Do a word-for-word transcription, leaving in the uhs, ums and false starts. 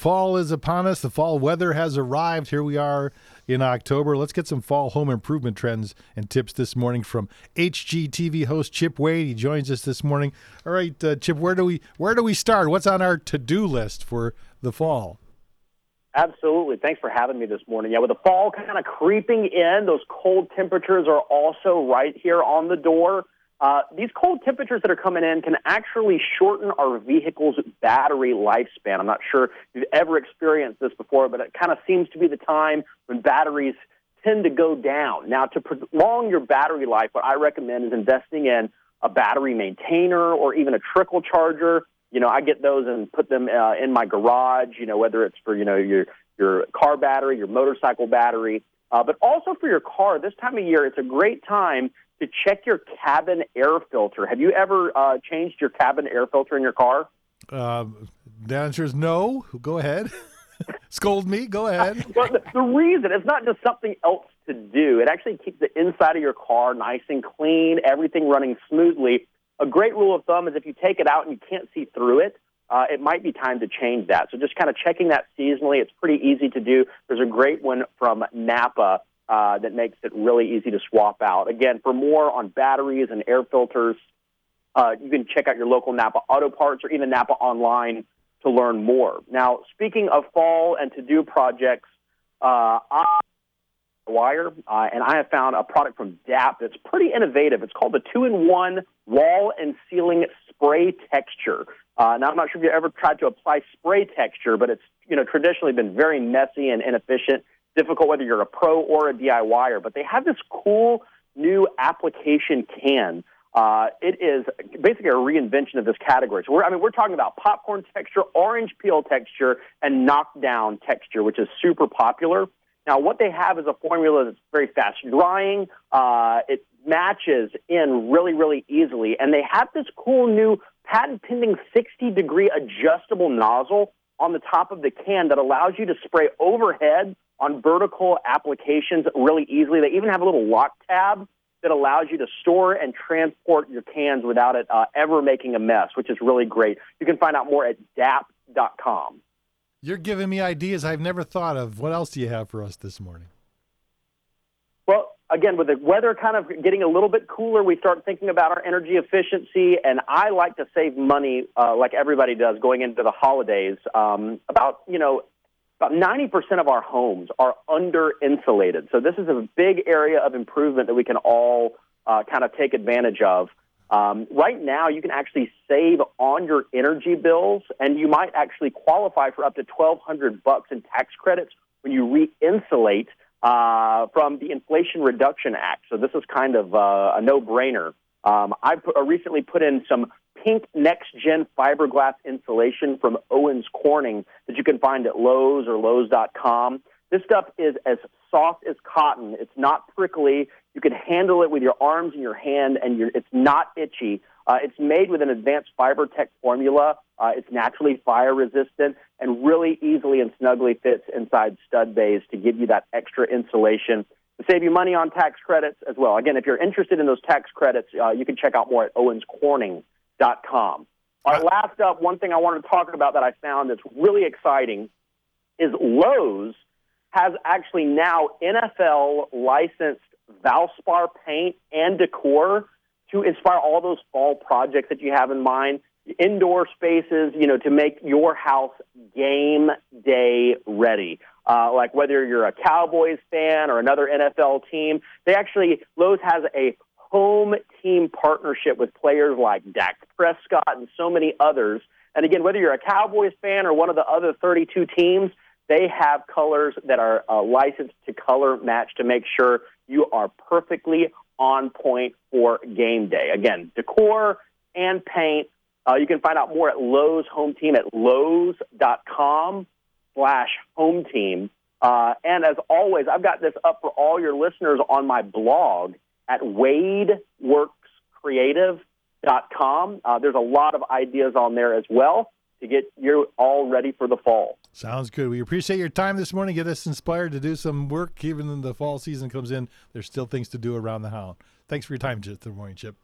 fall is upon us. The fall weather has arrived. Here we are in October. Let's get some fall home improvement trends and tips this morning from H G T V host Chip Wade. He joins us this morning. All right, uh, Chip, where do we where do we start? What's on our to-do list for the fall? Absolutely. Thanks for having me this morning. Yeah, with the fall kind of creeping in, those cold temperatures are also right here on the door. Uh, these cold temperatures that are coming in can actually shorten our vehicle's battery lifespan. I'm not sure if you've ever experienced this before, but it kind of seems to be the time when batteries tend to go down. Now, to prolong your battery life, what I recommend is investing in a battery maintainer or even a trickle charger. You know, I get those and put them uh, in my garage, you know, whether it's for, you know, your your car battery, your motorcycle battery, uh, but also for your car. This time of year, it's a great time to check your cabin air filter. Have you ever uh, changed your cabin air filter in your car? Uh, the answer is no. Go ahead. Scold me. Go ahead. Well, the, the reason, it's not just something else to do. It actually keeps the inside of your car nice and clean, everything running smoothly. A great rule of thumb is if you take it out and you can't see through it, uh, it might be time to change that. So just kind of checking that seasonally. It's pretty easy to do. There's a great one from Napa uh, that makes it really easy to swap out. Again, for more on batteries and air filters, uh, you can check out your local Napa Auto Parts or even Napa Online to learn more. Now, speaking of fall and to-do projects, uh, I wire, uh, and I have found a product from D A P that's pretty innovative. It's called the two-in-one Wall and Ceiling Spray Texture. Uh, now, I'm not sure if you ever tried to apply spray texture, but it's you know traditionally been very messy and inefficient, difficult whether you're a pro or a DIYer. But they have this cool new application can. Uh, it is basically a reinvention of this category. So we're, I mean, we're talking about popcorn texture, orange peel texture, and knockdown texture, which is super popular. Now, what they have is a formula that's very fast drying. Uh, it matches in really, really easily. And they have this cool new patent-pending sixty-degree adjustable nozzle on the top of the can that allows you to spray overhead on vertical applications really easily. They even have a little lock tab that allows you to store and transport your cans without it uh, ever making a mess, which is really great. You can find out more at D A P dot com. You're giving me ideas I've never thought of. What else do you have for us this morning? Well, again, with the weather kind of getting a little bit cooler, we start thinking about our energy efficiency, and I like to save money uh, like everybody does going into the holidays. Um, about, you know, about ninety percent of our homes are under-insulated, so this is a big area of improvement that we can all uh, kind of take advantage of. Um, right now, you can actually save on your energy bills, and you might actually qualify for up to twelve hundred bucks in tax credits when you re-insulate uh, from the Inflation Reduction Act. So this is kind of uh, a no-brainer. Um, I put, uh, recently put in some pink next-gen fiberglass insulation from Owens Corning that you can find at Lowe's or Lowe's dot com. This stuff is as soft as cotton. It's not prickly. You can handle it with your arms and your hand, and you're, it's not itchy. Uh, it's made with an advanced FiberTech formula. Uh, it's naturally fire-resistant and really easily and snugly fits inside stud bays to give you that extra insulation to save you money on tax credits as well. Again, if you're interested in those tax credits, uh, you can check out more at Owens Corning dot com. All right, last up, one thing I wanted to talk about that I found that's really exciting is Lowe's has actually now N F L licensed Valspar paint and decor to inspire all those fall projects that you have in mind. Indoor spaces, you know, to make your house game day ready. Uh, like whether you're a Cowboys fan or another N F L team, they actually, Lowe's has a home team partnership with players like Dak Prescott and so many others. And again, whether you're a Cowboys fan or one of the other thirty-two teams, they have colors that are uh, licensed to color match to make sure you are perfectly on point for game day. Again, decor and paint. Uh, you can find out more at Lowe's Home Team at Lowe's dot com slash home team. Uh, and as always, I've got this up for all your listeners on my blog at Wade Works Creative dot com. Uh, there's a lot of ideas on there as well to get you all ready for the fall. Sounds good. We appreciate your time this morning. Get us inspired to do some work. Even when the fall season comes in, there's still things to do around the house. Thanks for your time this morning, Chip.